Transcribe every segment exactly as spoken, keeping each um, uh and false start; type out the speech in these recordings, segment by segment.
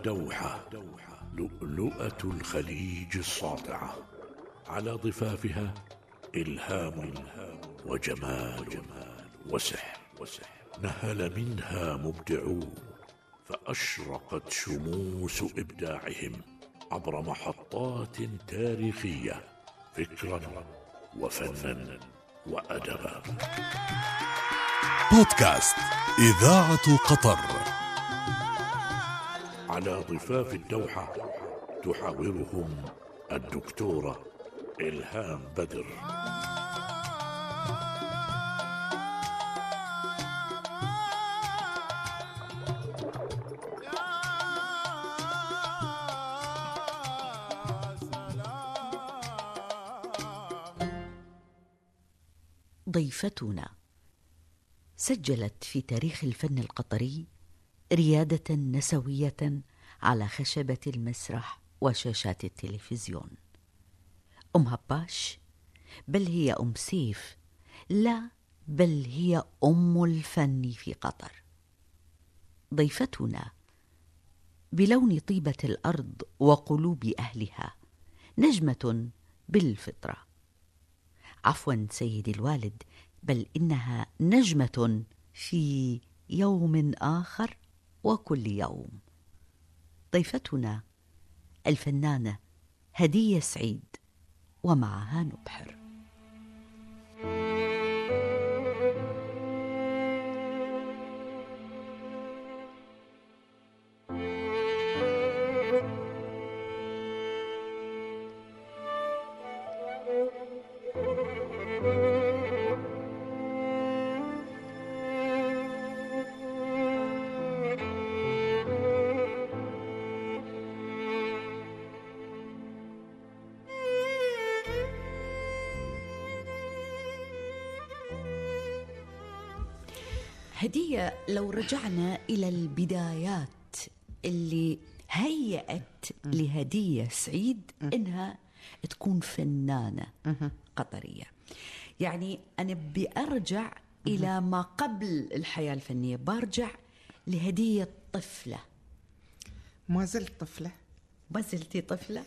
الدوحة لؤلؤة الخليج الساطعة، على ضفافها إلهام وجمال وسحر، نهل منها مبدعون فأشرقت شموس إبداعهم عبر محطات تاريخية، فكرا وفنا وأدبا. بودكاست إذاعة قطر. على ضفاف الدوحة تحاورهم الدكتورة إلهام بدر. ضيفتنا سجلت في تاريخ الفن القطري ريادة نسوية على خشبة المسرح وشاشات التلفزيون. أم هباش، بل هي أم سيف، لا بل هي أم الفن في قطر. ضيفتنا بلون طيبة الأرض وقلوب أهلها، نجمة بالفطرة. عفوا سيدي الوالد، بل إنها نجمة في يوم آخر وكل يوم. ضيفتنا الفنانة هدية سعيد، ومعها نبحر. هدية، لو رجعنا إلى البدايات اللي هيأت لهدية سعيد إنها تكون فنانة قطرية، يعني أنا بأرجع إلى ما قبل الحياة الفنية، برجع لهدية طفلة. ما زلت طفلة. ما زلتي طفلة؟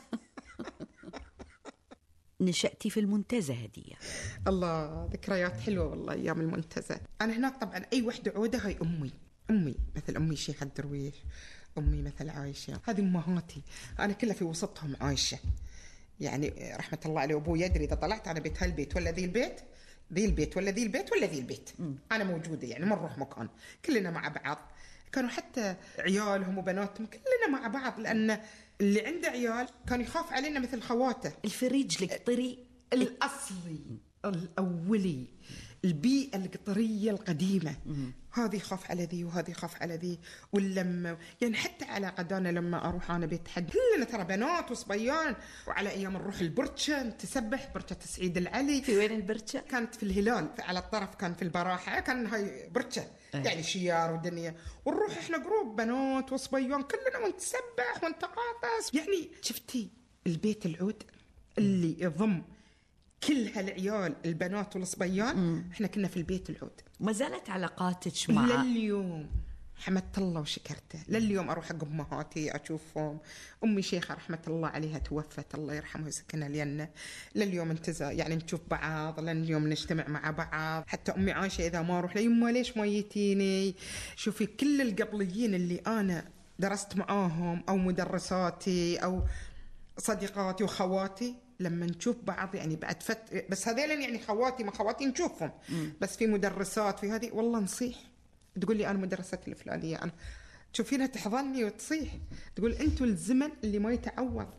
نشأتي في المنتزه هدية. الله، ذكريات حلوة والله أيام المنتزه. أنا هناك طبعا أي وحدة عودة هاي أمي أمي مثل أمي شيخة الدرويش، أمي مثل عايشة، هذه أمهاتي أنا كلها في وسطهم عايشة. يعني رحمة الله عليه أبوي يدري إذا طلعت أنا بيت هالبيت ولا ذي البيت، ذي البيت ولا ذي البيت ولا ذي البيت، م. أنا موجودة، يعني ما نروح مكان، كلنا مع بعض. كانوا حتى عيالهم وبناتهم كلنا مع بعض، لأن اللي عنده عيال كان يخاف علينا مثل خواته. الفريج القطري الأصلي الأولي، البيئة القطرية القديمة، هذه يخاف على ذي وهذه يخاف على ذي، واللمة يعني حتى على قدانا لما أروح أنا بيت حد كلنا ترى بنات وصبيان. وعلى أيام نروح البرشة تسبح، برشة سعيد العلي. في وين البرشة؟ كانت في الهلال، على الطرف كان في البراحة، كان هاي برشة أه. يعني شيار ودنيا، ونروح إحنا جروب بنات وصبيان كلنا ونتسبح ونتقاطس. يعني شفتي البيت العود اللي يضم كل هالعيال البنات والصبيان، مم. احنا كنا في البيت العود. ما زالت علاقاتك مع لليوم؟ حمدت الله وشكرته. لليوم اروح حق امهاتي اشوفهم. امي شيخه رحمه الله عليها توفت، الله يرحمها ويسكنها الجنه. لليوم انتزع يعني نشوف بعض، لليوم نجتمع مع بعض. حتى امي عايشه اذا ما اروح ليما ليش ما جيتيني. شوفي كل القبليين اللي انا درست معاهم او مدرساتي او صديقاتي وخواتي، لما نشوف بعض يعني بعد فت بس هذيلن يعني خواتي ما خواتي نشوفهم، مم. بس في مدرسات في هذه والله نصيح، تقول لي أنا مدرستي الفلانية، أنا تشوفينها تحضني وتصيح، تقول أنتوا الزمن اللي ما يتعوض.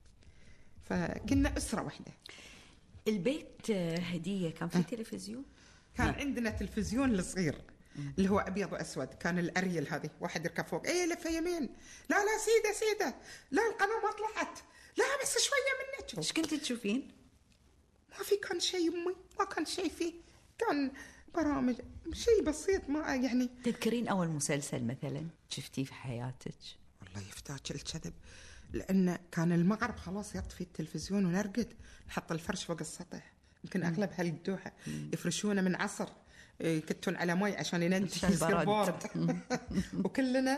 فكنا أسرة واحدة. البيت هدية كان في أه. تلفزيون؟ كان ها. عندنا تلفزيون الصغير اللي هو أبيض وأسود، كان الأريل هذه واحد يركب فوق، أي لفة يمين، لا لا سيدة سيدة، لا القناة ما طلعت، لا بس شوية منك. إيش كنت تشوفين؟ ما في كان شيء أمي، ما كان شيء فيه، كان برامج شيء بسيط ما يعني. تذكرين أول مسلسل مثلا شفتيه في حياتك؟ والله يفتاك الكذب، لأن كان المغرب خلاص يطفي التلفزيون ونرقد، نحط الفرش فوق السطح، يمكن أغلب هالدوحة يفرشونه من عصر، يكتون على ماء عشان ينتهي يصير بارد وكلنا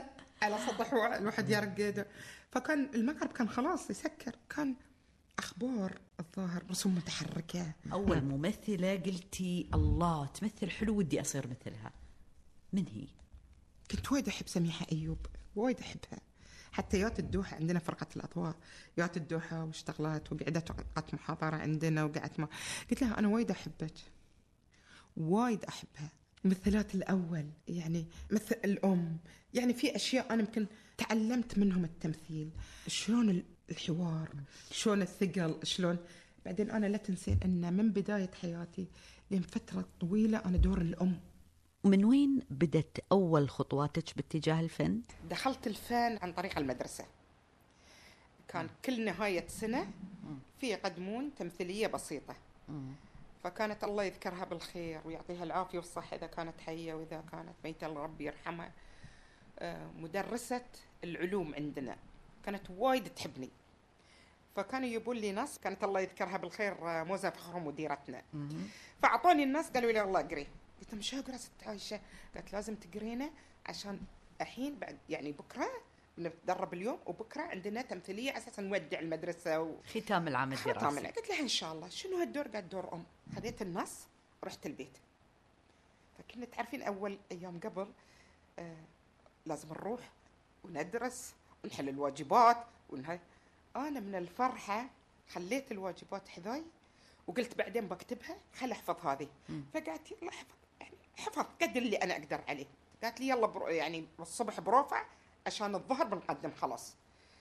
على سطح الواحد يرقد. فكان المغرب كان خلاص يسكر، كان أخبار الظاهر رسوم متحركة. أول ممثلة قلتي الله تمثل حلو ودي أصير مثلها، من هي؟ كنت وايد أحب سميحة أيوب، وايد أحبها. حتى يات الدوحة عندنا فرقة الأضواء، يات الدوحة واشتغلت وقعدت وقعدت محاضرة عندنا وقعدت ما قلت لها أنا وايد أحبك، وايد أحبها. مثلات الأول يعني مثل الأم، يعني في أشياء أنا يمكن تعلمت منهم التمثيل، شلون الحوار، شلون الثقل، شلون. بعدين أنا لا تنسين أن من بداية حياتي لين فترة طويلة أنا دور الأم. ومن وين بدت أول خطواتك باتجاه الفن؟ دخلت الفن عن طريق المدرسة. كان كل نهاية سنة في يقدمون تمثيلية بسيطة، فكانت الله يذكرها بالخير ويعطيها العافية والصحة إذا كانت حية وإذا كانت ميتة ربي يرحمها، مدرسة العلوم عندنا كانت وايد تحبني، فكانوا يجيبون لي ناس، كانت الله يذكرها بالخير موزة فخر مديرتنا، فأعطوني الناس قالوا لي الله اقري. قلت لهم شو اقرا ست عايشة؟ قالت لازم تقرينا عشان الحين بعد يعني بكرة نتدرب اليوم وبكرة عندنا تمثيلية أساسا نودع المدرسة و... ختام العام الدراسي. ختام العام. قلت لها إن شاء الله. شنو هالدور؟ قاعد دور أم. خذيت النص ورحت البيت. فكنا تعرفين أول أيام قبل آه لازم نروح وندرس ونحل الواجبات ونهاي. أنا من الفرحة خليت الواجبات حذاي وقلت بعدين بكتبها خل أحفظ هذه. فقالت يلا حفظ، يعني حفظ قدر اللي أنا أقدر عليه. قالت لي يلا برو يعني الصبح بروفع عشان الظهر بنقدم خلاص.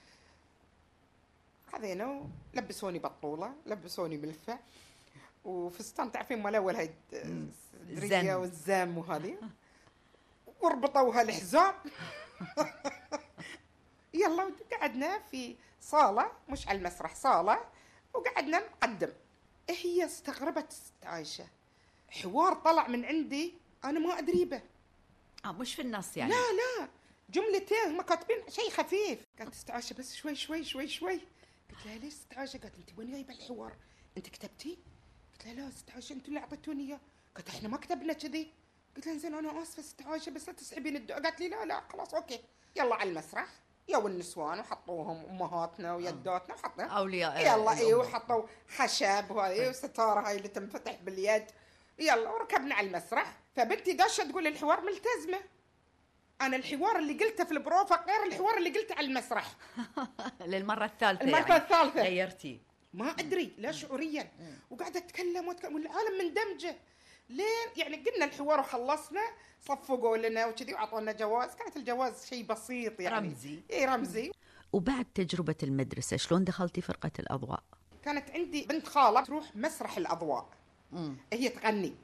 خذينا ولبسوني بطولة، لبسوني ملفة وفستان تعرفين مال أول هاي الدرية والزام وهذه، وربطوها الحزام. يلا قعدنا في صالة، مش على المسرح، صالة، وقعدنا نقدم. هي استغربت ست عايشة، حوار طلع من عندي أنا ما أدري به. آه مش في النص يعني؟ لا لا جملتين هم كاتبين شيء خفيف. قالت ست عايشة بس شوي شوي شوي شوي. قلت لها ليش ست عايشة؟ قالت انت وين جايبه الحوار؟ انت كتبتي؟ قلت لها لا ست عايشة انتوا اللي اعطيتوني اياه. قالت احنا ما كتبنا كذي. قلت لها زين انا اسفه ست عايشة بس لا تسحبين الدو. قالت لي لا لا خلاص اوكي. يلا على المسرح يا والنسوان وحطوهم امهاتنا ويداتنا وحطنا اولياء يلا ايوه حطوا خشب وهاي وستاره هاي اللي تنفتح باليد. يلا وركبنا على المسرح. فبنتي داشه تقول الحوار ملتزمه. أنا الحوار اللي قلته في البروفة غير الحوار اللي قلته على المسرح. للمرة الثالثة المرة يعني الثالثة غيرتي؟ ما أدري لا شعوريا. وقاعدة أتكلم وأتكلم والعالم مندمجة لين يعني قلنا الحوار وخلصنا صفقوا لنا وكذي وعطونا جواز. كانت الجواز شيء بسيط يعني رمزي. إيه رمزي. وبعد تجربة المدرسة شلون دخلتي فرقة الأضواء؟ كانت عندي بنت خالة تروح مسرح الأضواء. مم. هي تغني.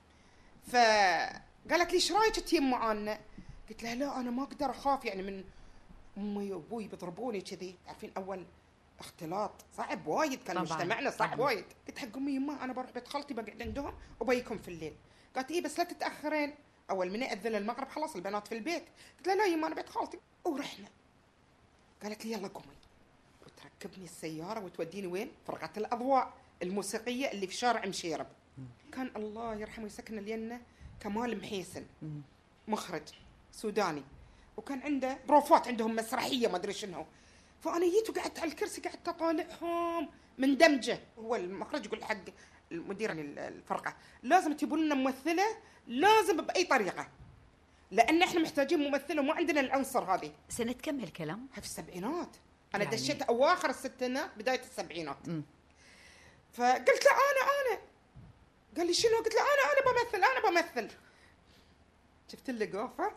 فقالت لي ايش رايك تيم معانا؟ قلت لها لا انا ما اقدر اخاف يعني من امي وابوي بيضربوني كذي. عارفين اول اختلاط صعب وايد كان مجتمعنا صعب وايد. قلت حق امي يما انا بروح بيت خالتي بقعد عندهم وبيكم في الليل. قالت ايه بس لا تتاخرين اول من ياذن المغرب خلاص البنات في البيت. قلت لها لا يما انا بيت خالتي. ورحنا. قالت لي يلا قومي وتركبني السياره وتوديني وين؟ فرقه الاضواء الموسيقيه اللي في شارع مشيرب. كان الله يرحمه يسكن الينه كمال محيسن مخرج سوداني، وكان عنده بروفات عندهم مسرحيه ما ادري شنو. فانا جيت وقعدت على الكرسي قعدت اطالعهم مندمجه. هو المخرج يقول حق المدير الفرقه لازم تجيبوا لنا ممثله لازم باي طريقه لان احنا محتاجين ممثله وما عندنا العنصر هذه. سنه كم هالكلام؟ في السبعينات. انا يعني دشيت يعني اواخر الستينات بدايه السبعينات. م. فقلت له انا انا قال لي شنو؟ قلت له انا انا بمثل انا بمثل. شفت اللي قافه.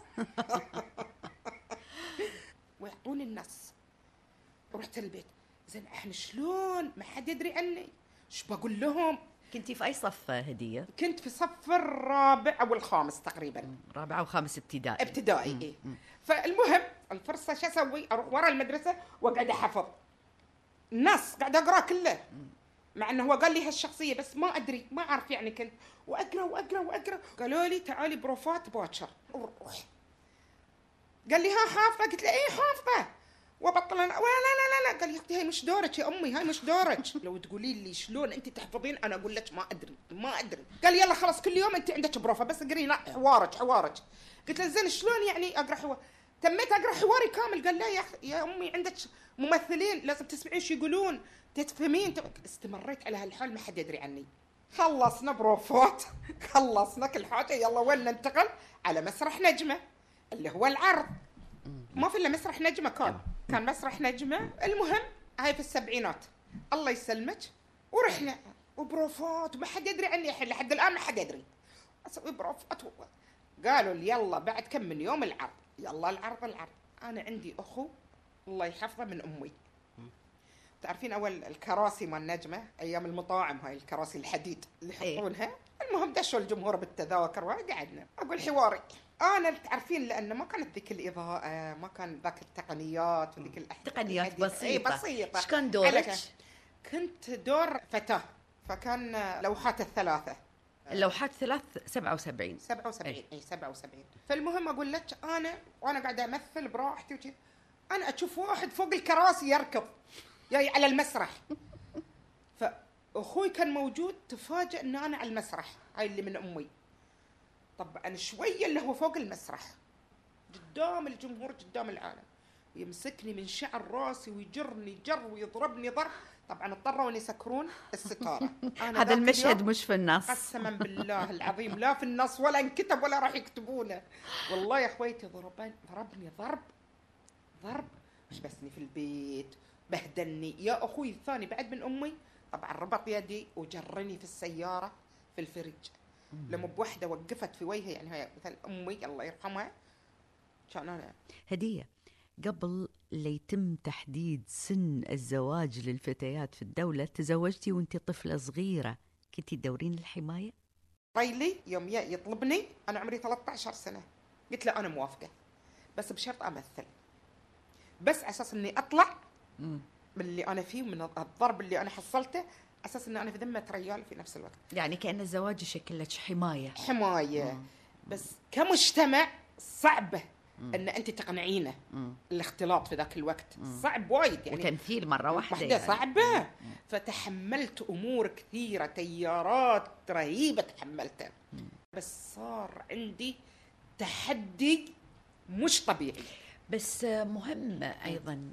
ويعطوني النص. ورحت البيت. زين احنا شلون ما حد يدري عني ايش بقول لهم؟ كنتي في اي صف هديه؟ كنت في صف الرابع او الخامس تقريبا. رابعه وخامس ابتدائي. ابتدائي إيه. فالمهم الفرصه شو اسوي؟ اروح ورا المدرسه واقعد احفظ النص قاعد اقرا كله. مع انه هو قال لي هالشخصيه بس ما ادري ما اعرف يعني كنت واقرا واقرا واقرا. قالوا لي تعالي بروفات باكر. وروح. قال لي ها حافظه؟ قلت له ايه حافظه. وبطل انا لا لا لا لا. قال لي اختي هاي مش دورك يا امي هاي مش دورك. لو تقولي لي شلون انت تحفظين انا اقول لك ما ادري ما ادري. قال لي يلا خلاص كل يوم انت عندك بروفه بس قري لا حوارك حوارك. قلت له زين شلون يعني اقرا حوار؟ تميت اقرا حواري كامل. قال لا يا أخ... يا امي عندك ممثلين لازم تسمعين شو يقولون تتفهمين. استمريت على هالحال ما حد يدري عني. خلصنا بروفات خلصنا كل حاجه، يلا وين ننتقل على مسرح نجمه اللي هو العرض. ما في الا مسرح نجمه، كان كان مسرح نجمه. المهم هاي في السبعينات الله يسلمك، ورحنا وبروفات وما حد يدري عني الحين لحد الان ما حد يدري. اسوي بروفات. قالوا لي يلا بعد كم من يوم العرض. يلا العرض العرض. انا عندي اخو الله يحفظه من امي. تعرفين اول الكراسي مال النجمه ايام المطاعم، هاي الكراسي الحديد اللي يحطونها. المهم دشوا الجمهور بالتذاكر وقعدنا اقول حواري. انا تعرفين لانه ما كانت ذيك الاضاءه، ما كان ذاك التقنيات وذيك الاحداث تقنيات بسيطه. بسيطه. ايش كان دورك؟ كنت دور فتاه، فكان لوحات الثلاثه. اللوحات ثلاث سبعة وسبعين سبعة وسبعين اي سبعة وسبعين. فالمهم اقول لك انا وانا قاعده امثل براحتي وكذا، انا اشوف واحد فوق الكراسي يركض جاي على المسرح. فاخوي كان موجود، تفاجئ ان انا على المسرح، هاي اللي من امي. طبعا شويه اللي هو فوق المسرح قدام الجمهور قدام العالم، يمسكني من شعر راسي ويجرني جر ويضربني ضرب. طبعا اضطروا ان يسكرون الستاره. هذا المشهد مش في النص قسما بالله العظيم، لا في النص ولا انكتب ولا راح يكتبونه. والله يا اخويتي ضربني ضربني ضرب ضرب حبسني في البيت، بهدلني. يا اخوي الثاني بعد من امي طبعا ربط يدي وجرني في السياره في الفريج. لما بوحده وقفت في وجهي، يعني هي مثل امي الله يرحمها. كان انا هديه قبل ليتم تحديد سن الزواج للفتيات في الدولة تزوجتي وانت طفلة صغيرة، كنتي تدورين الحماية؟ ريلي يوم يطلبني أنا عمري ثلاثة عشر سنة، قلت له أنا موافقة بس بشرط أمثل، بس أساس أني أطلع من اللي أنا فيه من الضرب اللي أنا حصلته، أساس أني أنا في ذمة رجال في نفس الوقت. يعني كأن الزواج يشكل لك حماية. حماية. مم. بس كمجتمع صعبة ان انت تقنعينه. مم. الاختلاط في ذاك الوقت مم. صعب وايد يعني، وتمثيل مره واحده يعني. صعبه. مم. فتحملت امور كثيره، تيارات رهيبه تحملتها. مم. بس صار عندي تحدي مش طبيعي. بس مهم ايضا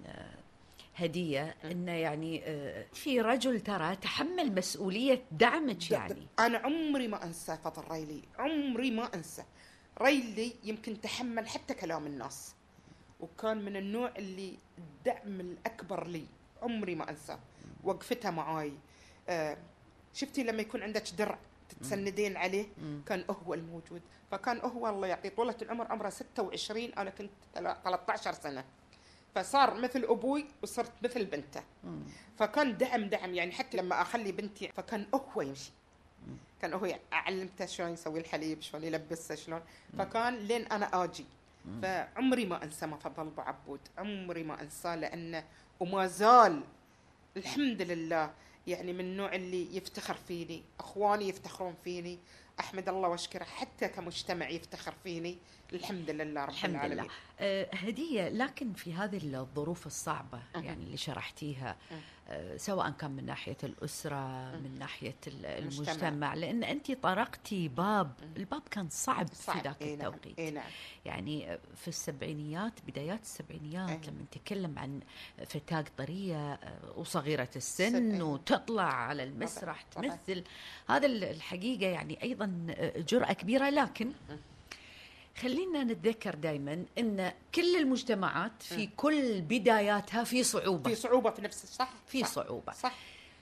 هديه انه يعني في رجل ترى تحمل مسؤوليه دعمك. يعني انا عمري ما انسى فضل ريلي، عمري ما انسى. ريلي يمكن تحمل حتى كلام الناس، وكان من النوع اللي الدعم الأكبر لي عمري ما أنساه. وقفتها معاي. آه شفتي لما يكون عندك درع تتسندين عليه، كان هو الموجود. فكان هو الله يعطيه طولة العمر، عمره ستة وعشرين، أنا كنت ثلاثة عشر سنة، فصار مثل أبوي وصرت مثل بنته. فكان دعم دعم يعني. حتى لما أخلي بنتي فكان هو يمشي، كان هو أعلمته شلون يسوي الحليب، شلون يلبسه، شلون. فكان لين أنا آجي. فعمري ما أنسى ما فضل أبو عبود، عمري ما أنساه، لأنه وما زال الحمد لله يعني من النوع اللي يفتخر فيني. أخواني يفتخرون فيني، أحمد الله واشكره، حتى كمجتمع يفتخر فيني. الحمد لله رب الحمد العالمين. لله. أه هدية، لكن في هذه الظروف الصعبة أه. يعني اللي شرحتيها، أه سواء كان من ناحية الأسرة أه. من ناحية المجتمع, المجتمع. لأن أنت طرقتي باب أه. الباب كان صعب, صعب. في ذاك إيه التوقيت. إيه نعم. يعني في السبعينيات، بدايات السبعينيات أه. لما نتكلم عن فتاة طرية وصغيرة السن أه. وتطلع على المسرح طبعا. تمثل طبعا. هذا الحقيقة يعني أيضا جرأة كبيرة. لكن أه. خلينا نتذكر دائما ان كل المجتمعات في م. كل بداياتها في صعوبه في صعوبه في نفس صح في صح صعوبه صح.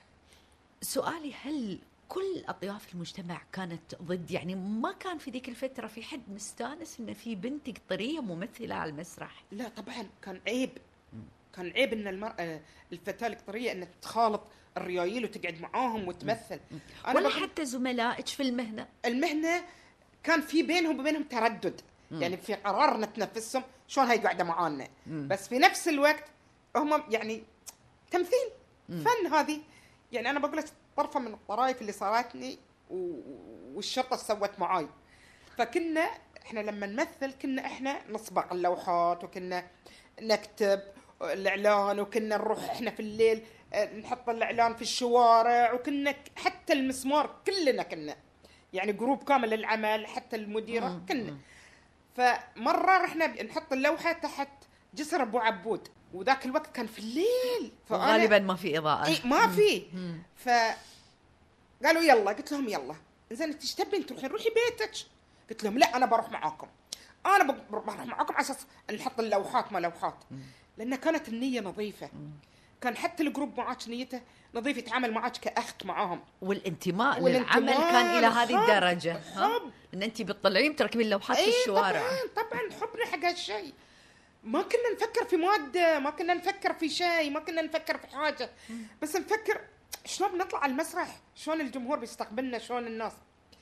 سؤالي، هل كل اطياف المجتمع كانت ضد؟ يعني ما كان في ذيك الفتره في حد مستانس ان في بنت قطريه ممثله على المسرح؟ لا طبعا كان عيب. م. كان عيب ان المراه الفتاه القطريه ان تخالط الريايل وتقعد معاهم وتمثل. أنا ولا حتى زملائك في المهنه المهنه كان في بينهم وبينهم تردد. مم. يعني في قرار نتنفسهم شلون هاي قاعده معانا، بس في نفس الوقت هم يعني تمثيل مم. فن. هذه يعني انا بقول لك طرفه من الطرائف اللي صارتني والشرطه سوت معاي. فكنا احنا لما نمثل كنا احنا نسبق اللوحات، وكنا نكتب الاعلان، وكنا نروح احنا في الليل نحط الاعلان في الشوارع، وكنا حتى المسمار كلنا كنا يعني جروب كامل للعمل، حتى المديرة كنا. فمره رحنا نحط اللوحه تحت جسر ابو عبود، وذاك الوقت كان في الليل، غالبا ما في اضاءه. اي ما في. فقالوا يلا، قلت لهم يلا زين انت ايش تبين تروحين؟ روحي بيتك. قلت لهم لا انا بروح معاكم، انا بروح معاكم على اساس نحط اللوحات ما لوحات، لان كانت النيه نظيفه. كان حتى الجروب معاك نيته نظيف، يتعامل معاك كاخت معاهم، والانتماء, والانتماء للعمل كان الى هذه الدرجه. حب ان انت بتطلعين تركبين اللوحات في الشوارع. طبعا طبعا حبنا حق هالشيء. ما كنا نفكر في ماده، ما كنا نفكر في شيء، ما كنا نفكر في حاجه، بس نفكر شلون بنطلع على المسرح، شلون الجمهور بيستقبلنا، شلون الناس.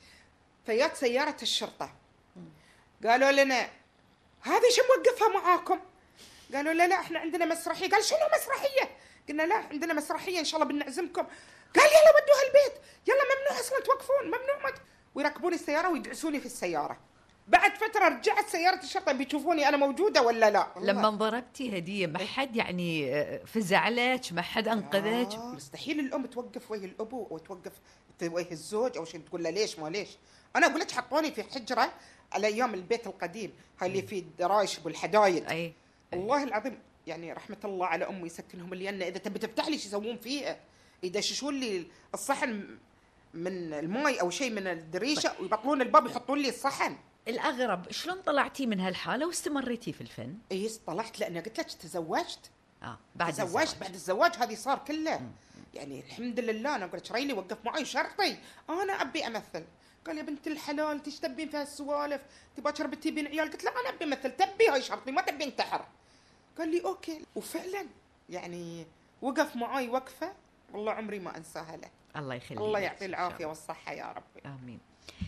فيات سياره الشرطه قالوا لنا هذه شو موقفها معاكم؟ قالوا لا لا احنا عندنا مسرحيه. قال شنو مسرحيه؟ قلنا لا عندنا مسرحيه ان شاء الله بنعزمكم. قال يلا ودوها البيت، يلا ممنوع اصلا توقفون، ممنوع ما ويركبوني السياره ويدعسوني في السياره. بعد فتره رجعت سياره الشرطه بيشوفوني انا موجوده ولا لا. لما ضربتي هديه ما حد يعني فزع لك؟ ما حد انقذك؟ آه مستحيل الام توقف وجه الابو او توقف وجه الزوج او شيء تقول له ليش ما ليش. انا اقول لك حطوني في حجره على ايام البيت القديم هاي اللي فيه الدرايش والحدايد. اي والله العظيم يعني رحمه الله على امي يسكنهم الجنه. اذا تبي تفتح لي شو يسوون فيها، يدششون لي الصحن من الماي او شيء من الدريشه ويبطلون الباب يحطون لي الصحن. الاغرب شلون طلعتي من هالحاله واستمريتي في الفن؟ اي طلعت لان قلت لك تزوجت. اه بعد تزوجت الزواج. بعد الزواج هذه صار كله. مم. يعني الحمد لله. انا قلت شريلي وقف معي شرطي انا ابي امثل. قال يا بنت الحلال تيش تبين في هالسوالف؟ تبغى تشرب تبين عيال؟ قلت لا انا ابي امثل. تبي هاي شرطي ما تبي انتحر. قال لي اوكي. وفعلا يعني وقف معي وقفه والله عمري ما انساها له. الله يخليك. الله يعطيه العافيه والصحه يا ربي. امين.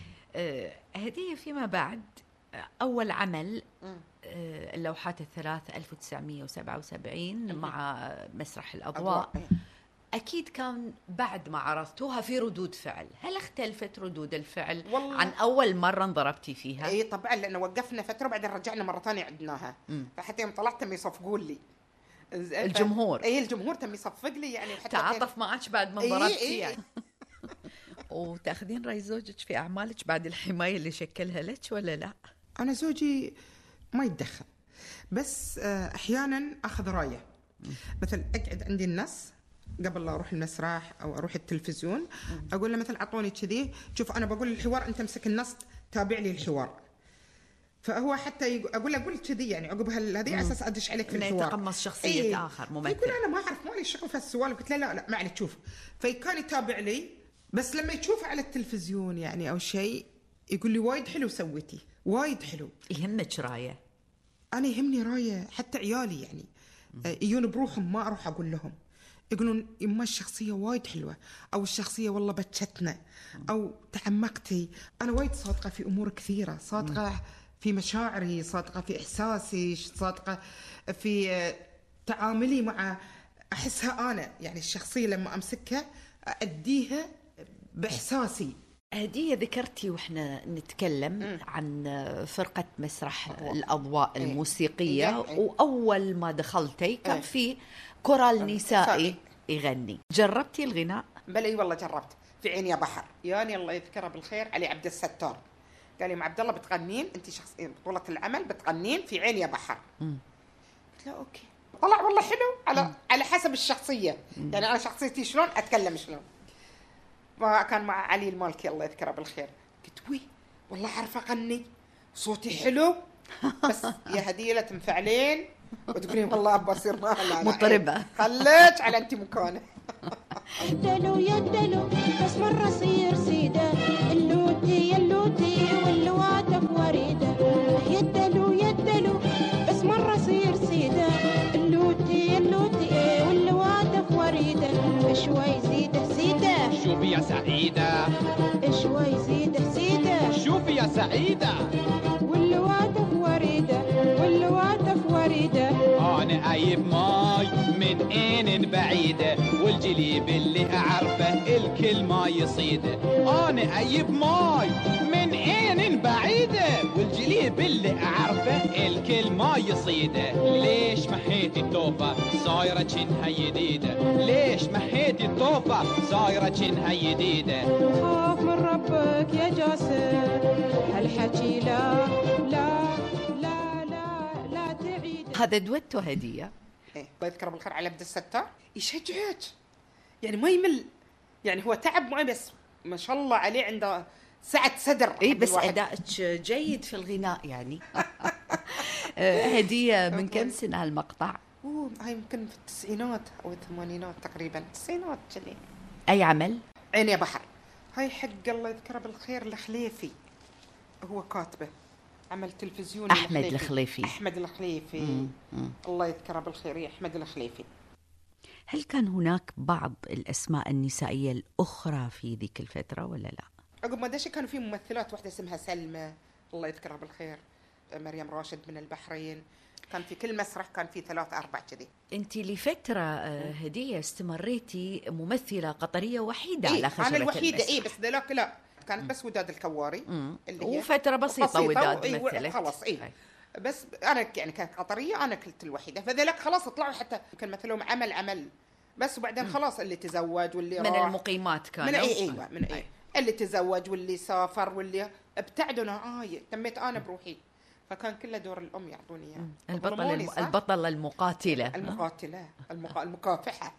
أه هديه فيما بعد اول عمل أه اللوحات الثلاث ألف وتسعمية وسبعة وسبعين مع مسرح الاضواء. أضواء. اكيد كان بعد ما عرضتوها في ردود فعل، هل اختلفت ردود الفعل والله عن اول مره انضربتي فيها؟ اي طبعا لانه وقفنا فتره بعدين رجعنا مره ثانيه عدناها. فحتى يوم طلعت تم يصفقون لي الجمهور. اي الجمهور تم يصفق لي يعني حتى تعاطف معك بعد ما انضربتي. أي يعني. وتاخذين راي زوجك في اعمالك بعد الحمايه اللي شكلها لك ولا لا؟ انا زوجي ما يتدخل، بس احيانا اخذ رايه. مثلا اقعد عندي الناس قبل لا اروح المسرح او اروح التلفزيون، اقول له مثلا اعطوني كذي، شوف انا بقول الحوار انت امسك النص تابع لي الحوار. فهو حتى اقول له قول كذي يعني عقب هذه على اساس ادش عليك في الحوار. يتقمص شخصيه إيه؟ اخر ممثل. يقول انا ما اعرف مالي شغل في هالسوالف. قلت له لا لا ما عليك تشوف. فكان يتابع لي، بس لما يشوفه على التلفزيون يعني او شيء يقول لي وايد حلو سويتي، وايد حلو. يهمك رايه؟ انا يهمني رايه. حتى عيالي يعني يجون بروحهم ما اروح اقول لهم، يقولون يما الشخصيه وايد حلوه، او الشخصيه والله بتشتنا، او تعمقتي. انا وايد صادقه في امور كثيره، صادقه في مشاعري، صادقه في احساسي، صادقه في تعاملي مع احسها انا. يعني الشخصيه لما امسكها اديها باحساسي. هدية ذكرتي وإحنا نتكلم م. عن فرقة مسرح أضواء. الأضواء إيه. الموسيقية إيه. وأول ما دخلتي كان إيه. في كورال نسائي يغني. جربتي الغناء؟ بلي والله جربت. في عين يا بحر ياني الله يذكره بالخير علي عبد الستار قال لي عبد الله بتغنين انت شخص بطولة العمل بتغنين في عين يا بحر. م. قلت له اوكي. طلع والله حلو على م. على حسب الشخصية. م. يعني أنا شخصيتي شلون أتكلم شلون. كان مع علي المالكي الله يذكره بالخير. قلت وي والله عارفه اغني صوتي حلو، بس يا هديه لا تنفعلين وتقولين والله ابى اصير مطربه. خليت على انت مكانه. دلو يا دلو بس مره صير سيده اللوتي يا اللوتي واللواتف وريده. يا دلو يا دلو بس مره صير سيده اللوتي يا اللوتي واللواتف وريده. شوي زيده سيده شوفي يا سعيدة، شوي زيده سيده شوفي يا سعيدة واللواتف وريده واللواتف وريده. أنا أجيب ماي من عين بعيدة والجليب اللي أعرفه الكل ما يصيده. أنا أجيب ماي من عين بعيدة والجليب اللي أعرفه الكل ما يصيده. ليش محيتي التوفة صايرة شنها جديدة؟ ليش محيتي التوفة صايرة شنها جديدة؟ خاف من ربك يا جاسر هالحكي لا لا هذا دويتو هدية. ايه الله يذكره بالخير على عبد الستار، يشجعك يعني ما يمل، يعني هو تعب معي بس ما شاء الله عليه عنده سعة صدر. اي بس ادائك جيد في الغناء يعني. هدية من كم سنة هالمقطع؟ اوه هاي يمكن في التسعينات او الثمانينات تقريبا، التسعينات كذي. اي عمل؟ عين يا بحر. هاي حق الله يذكره بالخير الخليفي، هو كاتبه، عمل تلفزيوني. احمد الخليفي. احمد الخليفي. مم. مم. الله يذكره بالخير يا احمد الخليفي. هل كان هناك بعض الاسماء النسائيه الاخرى في ذيك الفتره ولا لا؟ عقب ما دش كانوا في ممثلات، واحده اسمها سلمى الله يذكرها بالخير، مريم راشد من البحرين، كان في كل مسرح كان في ثلاث اربع كذي. انت لفتره هديه استمريتي ممثله قطريه وحيده إيه على خشبه انا الوحيده. المسرح. اي بس ذاك لا، كانت بس وداد الكواري اللي هي وفتره بسيطه, بسيطة وداد إيه مثلت خلاص. اي هاي. بس انا يعني كانت قطريه، انا كنت الوحيده، فذلك خلاص طلعوا حتى كان مثلهم عمل عمل بس، وبعدين خلاص اللي تزوج واللي من راح المقيمات كانوا من اي ايوه من اي, أي. اللي تزوج واللي سافر واللي ابتعدوا. آه تميت انا بروحي، فكان كله دور الام يعطوني اياه. البطل الم... البطله المقاتله المقاتله المقا... المكافحه.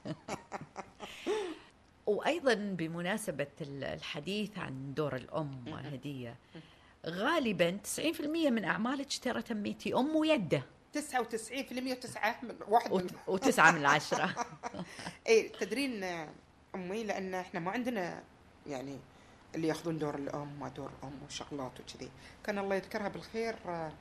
وايضا بمناسبه الحديث عن دور الام هديه، غالبا تسعين بالمئة من اعمالك ترى تميتي ام ويده. تسعة وتسعين بالمئة وتسعة من واحد من وتسعة من العشرة. اي تدرين امي، لان احنا ما عندنا يعني اللي ياخذون دور الام ما دور ام وشغلات وكذي. كان الله يذكرها بالخير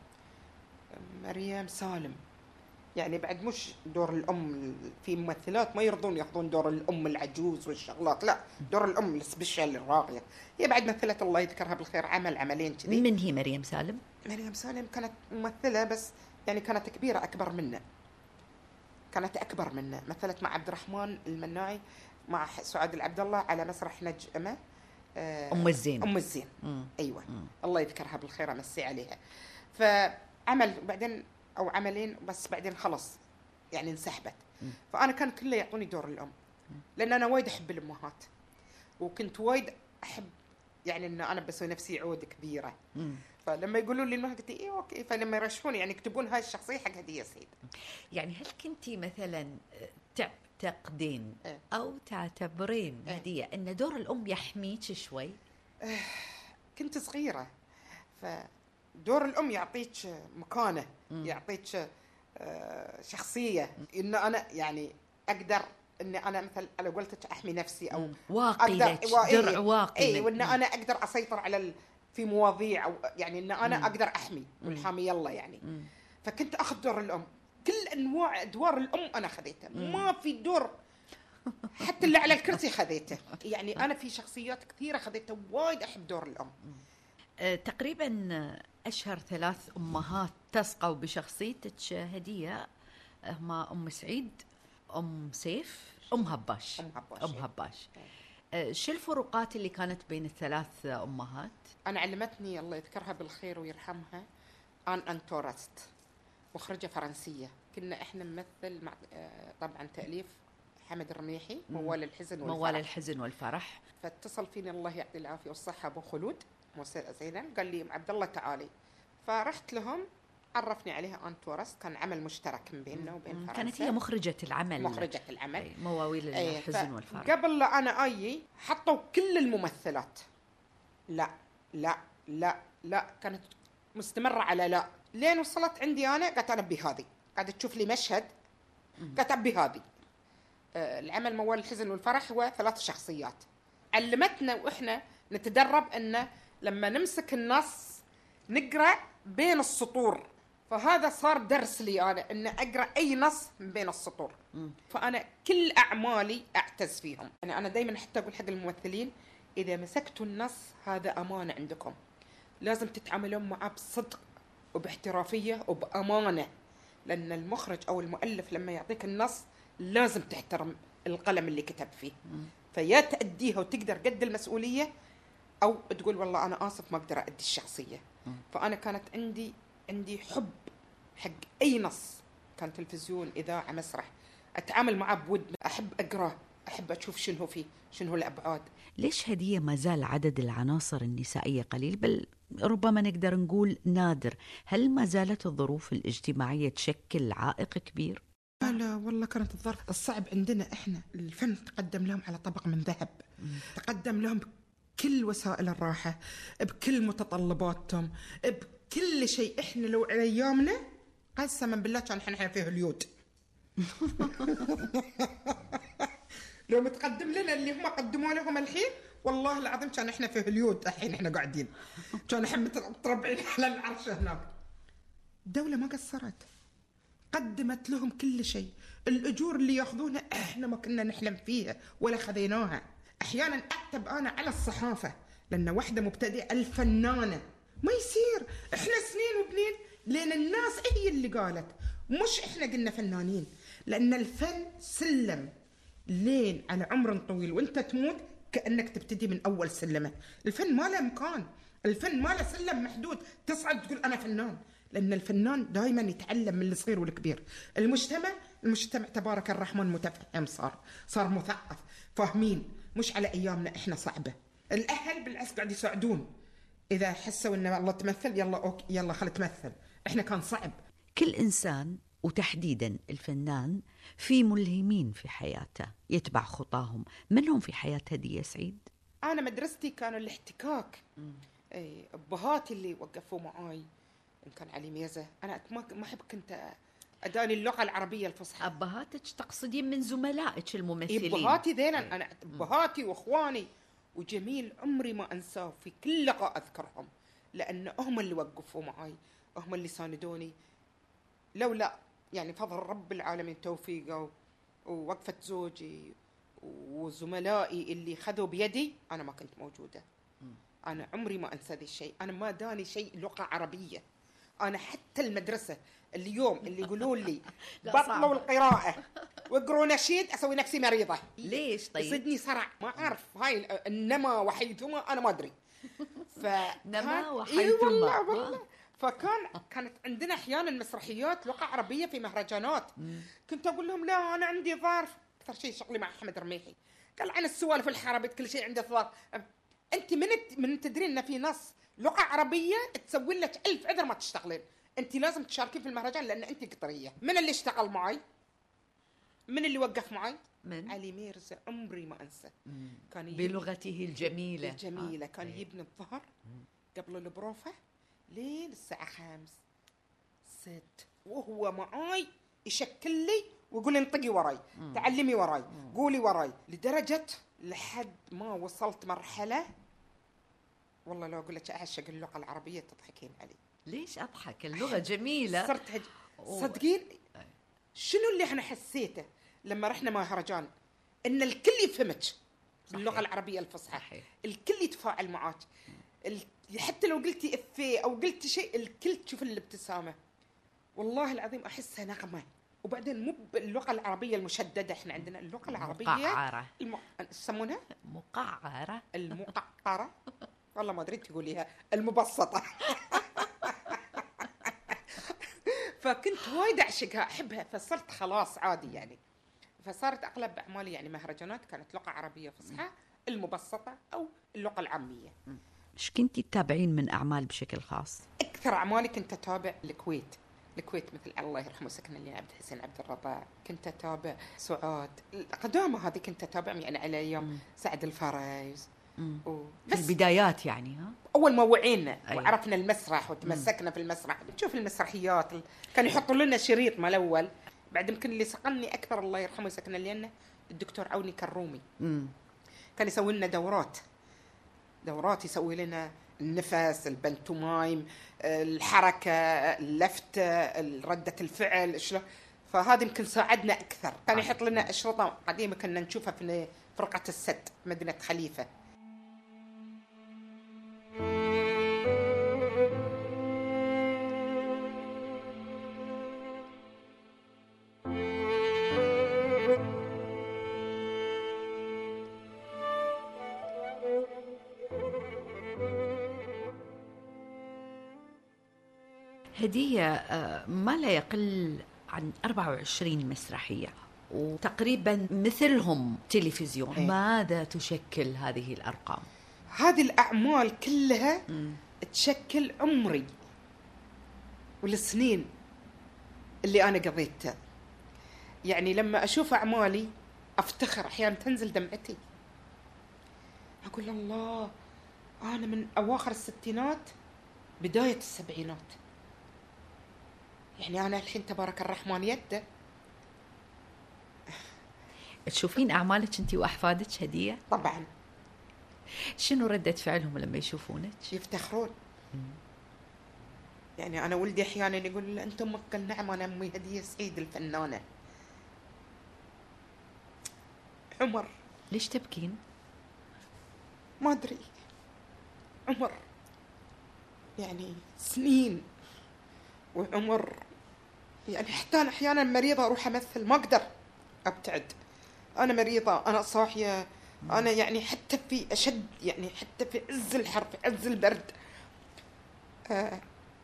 مريم سالم، يعني بعد مش دور الام، في ممثلات ما يرضون ياخذون دور الام العجوز والشغلات، لا دور الام السبيشال الراقيه. هي بعد مثلت الله يذكرها بالخير عمل عملين كذي. من هي مريم سالم؟ مريم سالم كانت ممثله بس يعني كانت كبيره اكبر منا، كانت اكبر منا. مثلت مع عبد الرحمن المناعي مع سعاد العبد الله على مسرح نجمه ام الزين. ام الزين مم. ايوه مم. الله يذكرها بالخير، امسي عليها. فعمل بعدين او عملين بس، بعدين خلص يعني انسحبت. مم. فانا كان كله يعطوني دور الام، لان انا وايد احب الامهات، وكنت وايد احب يعني ان انا بسوي نفسي عود كبيره. مم. فلما يقولوا لي المهنة قلت ايه اوكي، فلما يرشحوني يعني يكتبون هاي الشخصيه حق هديه سعيد. يعني هل كنتي مثلا تعتقدين او تعتبرين هديه ان دور الام يحميك شوي؟ كنت صغيره، فدور الام يعطيك مكانه، يعطيك شخصيه، ان انا يعني اقدر ان انا مثل لو قلت احمي نفسي او واقي لك درع واقي، اي وان انا اقدر اسيطر على في مواضيع، او يعني ان انا مم. اقدر احمي والحامي يلا يعني. مم. فكنت اخذ دور الام، كل انواع ادوار الام انا خذيتها، ما في دور حتى اللي على الكرسي خذيته. يعني انا في شخصيات كثيره خذيتها، وايد احب دور الام. أه تقريبا اشهر ثلاث امهات تسقوا بشخصيتك هديه هما ام سعيد، ام سيف، ام هباش. ام هباش, أم هباش. أه شو الفروقات اللي كانت بين الثلاث امهات؟ انا علمتني الله يذكرها بالخير ويرحمها آن أنتورست، مخرجه فرنسيه. كنا احنا نمثل مع طبعا تاليف حمد الرميحي، موال الحزن والفرح. موال الحزن والفرح. فاتصل فيني الله يعطي العافيه والصحه ابو خلود موسى زينب، قال لي عبد الله تعالي. فرحت لهم، عرفني عليها آن تورست، كان عمل مشترك بيننا وبين فرنسا. كانت هي مخرجه العمل. مخرجه العمل أي مواويل الحزن والفرح. قبل لا انا اجي حطوا كل الممثلات لا لا لا لا، كانت مستمره على لا، لين وصلت عندي انا قالت انا بهذه، قاعده تشوف لي مشهد قالت ابي هذه. آه العمل موال الحزن والفرح هو ثلاث شخصيات. علمتنا واحنا نتدرب ان لما نمسك النص نقرا بين السطور، فهذا صار درس لي انا ان اقرا اي نص من بين السطور. م. فانا كل اعمالي اعتز فيهم. يعني انا دائما حتى اقول حق الممثلين اذا مسكتوا النص هذا امانه عندكم، لازم تتعاملون معه بصدق وباحترافيه وبامانه، لان المخرج او المؤلف لما يعطيك النص لازم تحترم القلم اللي كتب فيه. م. فيا تأديها وتقدر قد المسؤوليه، او تقول والله انا اسف ما اقدر ادي الشخصيه. م. فانا كانت عندي عندي حب حق اي نص، كان تلفزيون اذاعه مسرح، اتعامل معه بود، احب اقراه، احب اشوف شنو فيه، شنو الابعاد. ليش هديه ما زال عدد العناصر النسائيه قليل، بل ربما نقدر نقول نادر. هل ما زالت الظروف الاجتماعية تشكل عائق كبير؟ لا والله كانت الظرف الصعب عندنا إحنا. الفن تقدم لهم على طبق من ذهب، تقدم لهم بكل وسائل الراحة، بكل متطلباتهم، بكل شيء. إحنا لو على أيامنا قسما بالله كان إحنا في هوليود. لو متقدم لنا اللي هم قدموا لهم الحين والله العظيم كان إحنا في هوليود. الحين إحنا قاعدين كان إحنا متربعين على العرش هناك. الدولة ما قصرت، قدمت لهم كل شيء. الأجور اللي يأخذونها إحنا ما كنا نحلم فيها ولا خذيناها. أحيانا أعتب أنا على الصحافة، لأن واحدة مبتدئة الفنانة ما يصير. إحنا سنين وبنين لأن الناس هي اللي قالت، مش إحنا قلنا فنانين. لأن الفن سلم لين على عمر طويل، وانت تموت كأنك تبتدي من أول سلمة. الفن ما له مكان، الفن ما له سلم محدود تصعد تقول أنا فنان. لأن الفنان دائما يتعلم من الصغير والكبير. المجتمع المجتمع تبارك الرحمن متفهم، صار صار مثقف، فاهمين. مش على أيامنا إحنا صعبة. الأهل بالعكس قاعد يساعدون، إذا حسوا إن الله تمثل يلا أوكي يلا خل تمثل. إحنا كان صعب. كل إنسان وتحديدا الفنان في ملهمين في حياته يتبع خطاهم. منهم في حياة هدية سعيد؟ أنا مدرستي كانوا الاحتكاك. أي أبهاتي اللي وقفوا معاي، إن كان علي ميزة. أنا ما ما أحب كنت أداني اللغة العربية الفصحى. أبهاتك تقصدين من زملائك الممثلين؟ أبهاتي ذيلا أنا أبهاتي وإخواني وجميل عمري ما أنساه. في كل لقاء أذكرهم، لأن هم اللي وقفوا معاي، هم اللي ساندوني. لولا يعني فضل رب العالمين توفيقه ووقفة زوجي وزملائي اللي خذوا بيدي أنا ما كنت موجودة. أنا عمري ما أنسى ذي الشيء. أنا ما داني شيء لغة عربية. أنا حتى المدرسة اليوم اللي يقولون لي بطلوا القراءة واقروا نشيد أسوي نفسي مريضة. ليش طيب؟ يصدني صرع ما أعرف. هاي النما وحيثما أنا ما أدري. ف نما وحيثما. إيه والله والله. فكان كانت عندنا أحيانا مسرحيات لغة عربية في مهرجانات. كنت أقول لهم لا أنا عندي ظرف. أكثر شيء شغلي مع أحمد رميحي قال عن السوالف الحربية كل شيء عنده ظرف. أنت من من تدرين إن في نص لغة عربية تسوي لك ألف عذر ما تشتغلين. أنت لازم تشاركين في المهرجان لأن أنت قطرية. من اللي اشتغل معي؟ من اللي وقف معي؟ من؟ علي ميرزا. عمري ما أنسى. كان بلغته الجميلة الجميلة. كان يبني الظهر قبل البروفة لين الساعة خمس ست وهو معاي يشكل لي ويقول انطقي وراي، تعلمي وراي، قولي وراي. لدرجة لحد ما وصلت مرحلة والله لو أقول لك أعشق اللغة العربية تضحكين علي. ليش أضحك؟ اللغة جميلة. صرت هج... صدقين شنو اللي احنا حسيته لما رحنا مهرجان؟ ان الكل يفهمك باللغة العربية الفصحى، الكل يتفاعل معاك. ال... حتى لو قلتي إفيه أو قلتي شيء الكل تشوف الابتسامة. والله العظيم أحسها نغمة. وبعدين مو باللغة العربية المشددة، إحنا عندنا اللغة العربية مقعرة. الم... يسمونها مقعرة. المقعرة. والله ما أدري تقوليها المبسطة. فكنت وايد أعشقها أحبها، فصرت خلاص عادي يعني. فصارت أغلب أعمالي يعني مهرجانات كانت لغة عربية فصحى المبسطة أو اللغة العامية. ايش كنتي تتابعين من أعمال بشكل خاص؟ أكثر أعمالي كنت أتابع الكويت. الكويت مثل الله يرحمه سكن لي عبد الحسين عبد الرضاع. كنت أتابع سعاد القدامى هذه كنت أتابع يعني على أيام سعد الفريز. و... في البدايات يعني ها؟ أول ما وعينا أيوة. وعرفنا المسرح وتمسكنا مم. في المسرح نشوف المسرحيات. كانوا يحطوا لنا شريط ما الأول. بعد يمكن اللي سقني أكثر الله يرحمه سكن لي الدكتور عوني كرومي. مم. كان يسوي لنا دورات دورات يسوي لنا النفس، البنتومايم، الحركة، اللفتة، ردة الفعل. فهذا يمكن ساعدنا أكثر. كان يحط لنا أشرطة قديمة كنا نشوفها في فرقة السد مدينة خليفة. هدية ما لا يقل عن أربعة وعشرين مسرحية وتقريبا مثلهم تلفزيون. هي. ماذا تشكل هذه الأرقام؟ هذه الأعمال كلها تشكل عمري والسنين اللي أنا قضيتها. يعني لما أشوف أعمالي أفتخر، أحيانا تنزل دمعتي، أقول الله أنا من أواخر الستينات بداية السبعينات، يعني أنا الحين تبارك الرحمن يده. تشوفين أعمالك أنت وأحفادك هدية؟ طبعا. شنو ردة فعلهم لما يشوفونك؟ يفتخرون. يعني أنا ولدي أحيانا يقول أنت أمك؟ قال نعم أنا أمي هدية سعيد الفنانة. عمر. ليش تبكين؟ ما أدري، عمر يعني سنين، وعمر يعني حتى أنا أحيانا مريضة أروح أمثل ما أقدر أبتعد، أنا مريضة، أنا صاحية، أنا يعني حتى في أشد، يعني حتى في عز الحر، في عز البرد، آه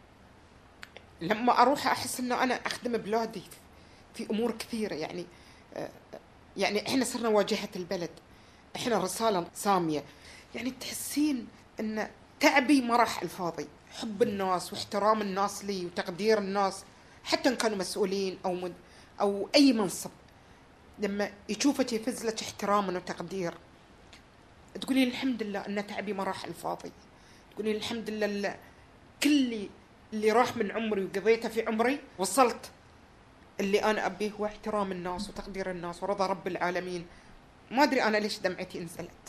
لما أروح أحس إنه أنا أخدم بلادي في أمور كثيرة. يعني آه يعني إحنا صرنا واجهة البلد، إحنا رسالة سامية، يعني تحسين إن تعبي ما راح الفاضي. حب الناس واحترام الناس لي وتقدير الناس، حتى إن كانوا مسؤولين أو مد أو أي منصب، لما يشوفك يفز لك احتراما وتقدير، تقولي الحمد لله أن تعبي ما راح الفاضي، تقولي الحمد لله كل اللي راح من عمري وقضيته في عمري وصلت اللي أنا أبيه، هو احترام الناس وتقدير الناس ورضا رب العالمين. ما أدري أنا ليش دمعتي نزلت،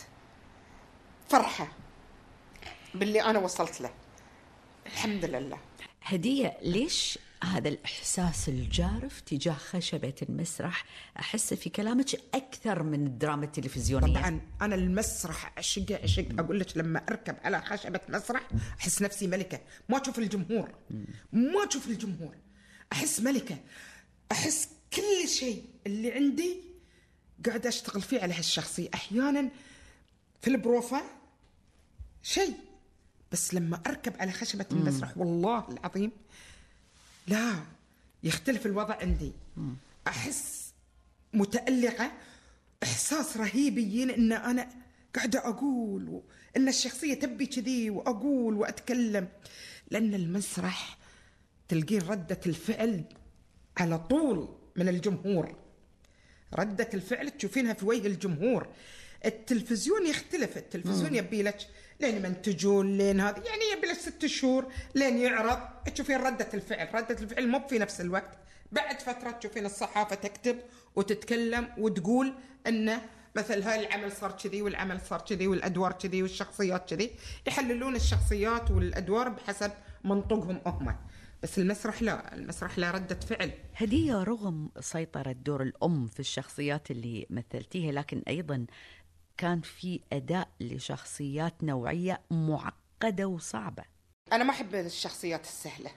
فرحة باللي أنا وصلت له، الحمد لله. هدية، ليش هذا الإحساس الجارف تجاه خشبة المسرح أحس في كلامك أكثر من الدراما التلفزيونية؟ طبعا أنا المسرح أشق أشق، أقول لك لما أركب على خشبة مسرح أحس نفسي ملكة، ما أشوف الجمهور، ما أشوف الجمهور، أحس ملكة، أحس كل شيء اللي عندي قاعدة أشتغل فيه على هالشخصية. أحيانا في البروفة شيء، بس لما أركب على خشبة المسرح والله العظيم لا يختلف الوضع عندي. أحس متألقة، إحساس رهيب يجيني إن أنا قاعدة أقول و... إن الشخصية تبي كذي، وأقول وأتكلم، لأن المسرح تلقين ردة الفعل على طول من الجمهور، ردة الفعل تشوفينها في وجه الجمهور. التلفزيون يختلف، التلفزيون يبي لك لين يمنتجون لين هذا، يعني يبي لك ست شهور لين يعرض تشوفين ردة الفعل، ردة الفعل مو في نفس الوقت، بعد فترة تشوفين الصحافة تكتب وتتكلم وتقول إنه مثل هاي العمل صار كذي والعمل صار كذي والأدوار كذي والشخصيات كذي، يحللون الشخصيات والأدوار بحسب منطقهم هم. بس المسرح لا، المسرح لا ردة فعل. هدية، رغم سيطرة دور الأم في الشخصيات اللي مثلتيها، لكن أيضا كان في أداء لشخصيات نوعية معقدة وصعبة. أنا ما أحب الشخصيات السهلة،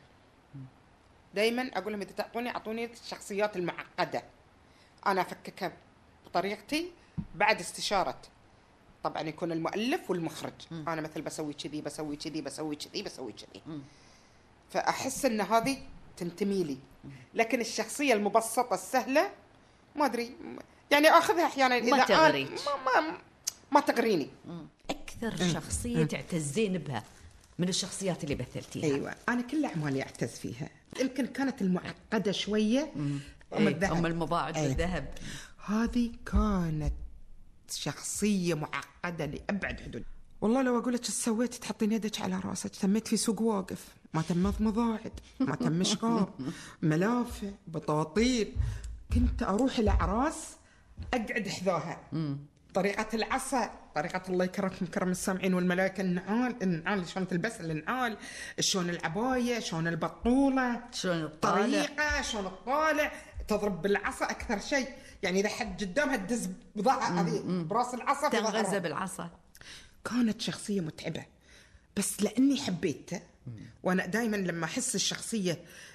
دايما أقول لهم إذا تعطوني أعطوني الشخصيات المعقدة، أنا أفككها بطريقتي بعد استشارة طبعا يكون المؤلف والمخرج. م. أنا مثل بسوي كذي بسوي كذي بسوي كذي بسوي كذي، فأحس أن هذه تنتمي لي. لكن الشخصية المبسطة السهلة ما أدري، يعني أخذها أحيانا إذا ما تغريك، ما, ما, ما تغريني. أكثر شخصية تعتزين بها من الشخصيات اللي مثلتيها؟ أيوة، أنا كل أعمالي أعتز فيها. يمكن كانت المعقدة شوية أم الذهب، أم المضاعج بالذهب، هذه كانت شخصية معقدة لأبعد حدود. والله لو أقول لك ايش سويت تحطين يدك على راسك. تميت في سوق واقف، ما تم مضاعد، ما تم شغار، ملافع، بطاطين. كنت أروح الأعراس أقعد حذاها، طريقة العصا، طريقة الله يكرمكم كرم السامعين والملائكة، النعال، النعال شلون تلبس النعال، شلون العباية، شلون البطولة، شلون الطالع، طريقة شلون الطالع، تضرب بالعصا أكثر شيء، يعني إذا حد قدامها تدز بضاعة هذه براس العصا تنغزة بالعصا. كانت شخصية متعبة، بس لأني حبيتها، وأنا دائما لما أحس الشخصية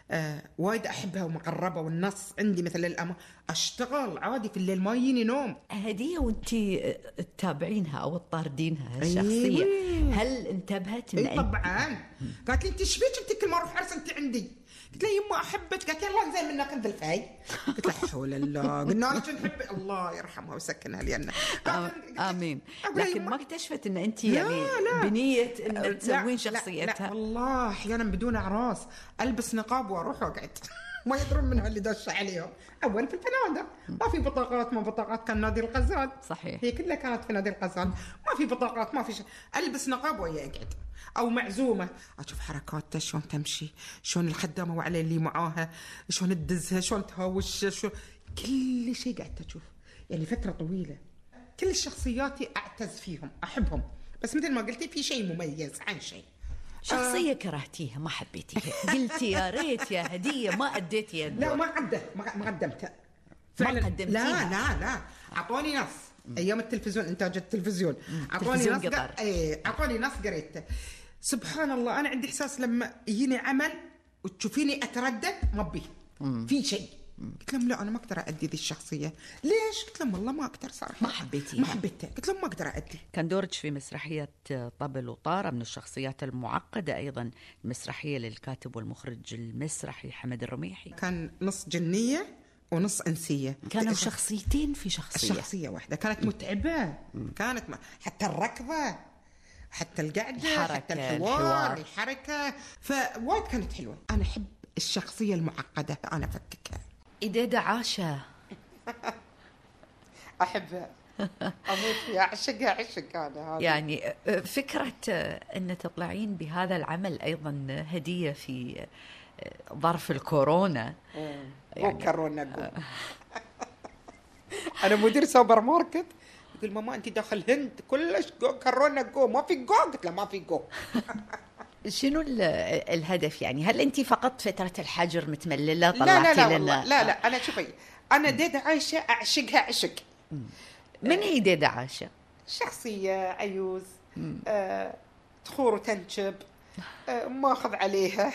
آه وايد احبها ومقربه، والنص عندي مثل الأمة اشتغل عادي في الليل ما يجيني نوم. هدية وانتي تتابعينها او تطاردينها هالشخصية، أيوة. هل انتبهت ان اي طبعا. قالت لي انت ايش فيك انت كل ما اروح عرس انت عندي؟ قلت لها يما احبك. قالت لي الله زين منك انت الفاي. قلت لها حول الله. قلنا لك نحب الله يرحمها ويسكنها لنا. امين. لكن ما اكتشفت ان انت لا يعني لا. بنيه ان تسوين لا شخصيتها؟ لا والله احيانا بدون اعراس البس نقاب واروح واقعد ما يدرون من اللي دش عليهم. اول في الفنادق ما في بطاقات، ما بطاقات، كان نادي الغزال صحيح، هي كلها كانت في نادي الغزال، ما في بطاقات ما في شيء، البس نقاب ويا اقعد. او معزومه اشوف حركاتها شلون تمشي، شلون الخدامه وعلى اللي معاها شلون تدزها، شلون تهاوش، شلون كل شيء قاعده اشوف. يعني فتره طويله كل شخصياتي اعتز فيهم احبهم، بس مثل ما قلتي في شيء مميز عن شيء. شخصية كرهتيها ما حبيتيها، قلتي يا ريت يا هدية ما أديتي لا ما عده ما قدمتها فعلا. ما قدمتيها؟ لا لا لا اعطوني نص ايام التلفزيون، انتاج التلفزيون، اعطوني نص اي اعطوني نص قريته. سبحان الله انا عندي احساس لما يجيني عمل وتشوفيني اتردد ما بي في شيء. قلت لهم لا انا ما اقدر ادي ذي الشخصيه. ليش؟ قلت لهم والله ما اقدر صراحه. ما حبيتيها؟ ما حبيتها. قلت لهم ما اقدر ادي. كان دورك في مسرحيه طبل وطاره من الشخصيات المعقده، ايضا مسرحيه للكاتب والمخرج المسرحي حمد الرميحي. كان نص جنيه ونص انسيه، كانوا شخصيتين في شخصيه. الشخصيه واحده كانت متعبه. كانت ما. حتى الركضه، حتى القعده، حتى الحوار, الحوار. الحركه، فوايد كانت حلوه. انا احب الشخصيه المعقده انا افككها. إديدة عاشة احبها اموت فيها، اعشقها عشق انا. يعني فكره ان تطلعين بهذا العمل ايضا هديه في ظرف الكورونا. يعني كورونا انا مدير سوبر ماركت يقول ماما انت داخل هند كلش كورونا جو، ما في جو. قلت له ما في جو. شنو الهدف يعني؟ هل انت فقط فتره الحجر متملله طلعتي لا لا لا لنا؟ لا لا انا شوفي انا ديدة عايشه اعشقها عشق. من هي ديدة عايشه؟ شخصيه عيوز آه، تخور وتنشب آه، ماخذ عليها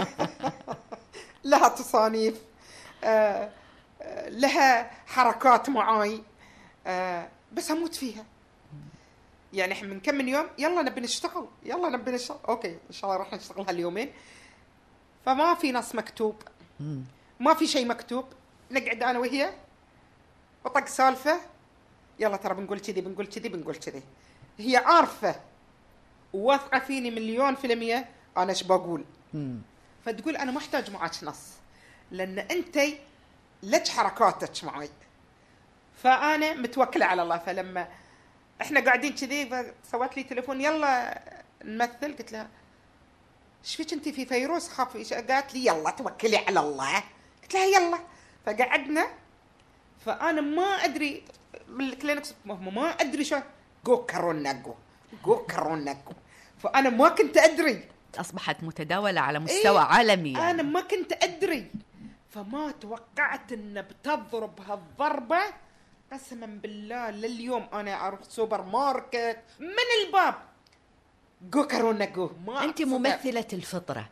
لها تصانيف آه، آه، لها حركات معاي آه، بس اموت فيها. يعني احنا من كم من يوم يلا نبي نشتغل يلا نبي نشتغل اوكي ان شاء الله راح نشتغل هاليومين. فما في نص مكتوب، ما في شيء مكتوب، نقعد انا وهي وطق سالفه يلا ترى بنقول كذي بنقول كذي بنقول كذي. هي عارفه وواثقه فيني مليون في المية انا ايش بقول. فتقول انا ما احتاج معك نص لان انتي لك حركاتك معي، فانا متوكله على الله. فلما احنا قاعدين كذي سوت لي تليفون يلا نمثل، قلت لها ايش فيك انت في فيروز خاف؟ قالت لي يلا توكلي على الله. قلت لها يلا. فقعدنا، فانا ما ادري بالكلينكس ما ادري شو جو كورونا جو جو كورونا جو، فانا ما كنت ادري. اصبحت متداوله على مستوى إيه؟ عالمي يعني. انا ما كنت ادري، فما توقعت ان بتضرب هالضربه. قسما بالله لليوم انا اروح سوبر ماركت من الباب جو كورونا جو. ما انت ممثله الفطره.